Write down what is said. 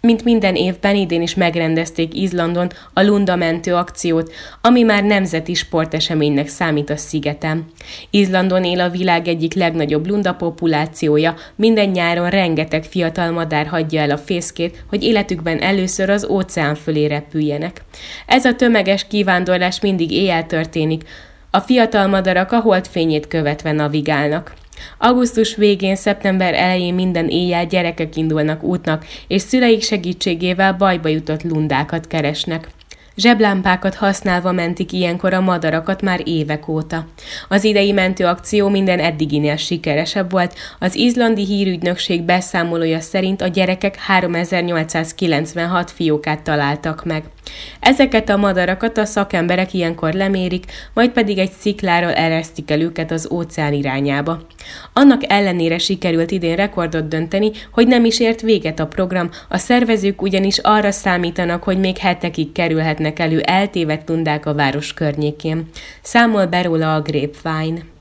Mint minden évben, idén is megrendezték Izlandon a lundamentő akciót, ami már nemzeti sporteseménynek számít a szigeten. Izlandon él a világ egyik legnagyobb lunda populációja, minden nyáron rengeteg fiatal madár hagyja el a fészkét, hogy életükben először az óceán fölé repüljenek. Ez a tömeges kivándorlás mindig éjjel történik, a fiatal madarak a holdfényét követve navigálnak. Augusztus végén, szeptember elején minden éjjel gyerekek indulnak útnak, és szüleik segítségével bajba jutott lundákat keresnek. Zseblámpákat használva mentik ilyenkor a madarakat már évek óta. Az idei mentőakció minden eddiginél sikeresebb volt, az izlandi hírügynökség beszámolója szerint a gyerekek 3896 fiókát találtak meg. Ezeket a madarakat a szakemberek ilyenkor lemérik, majd pedig egy szikláról eresztik el őket az óceán irányába. Annak ellenére sikerült idén rekordot dönteni, hogy nem is ért véget a program, a szervezők ugyanis arra számítanak, hogy még hetekig kerülhetnek elő eltévedt lundák a város környékén. Számol be róla a Grapevine.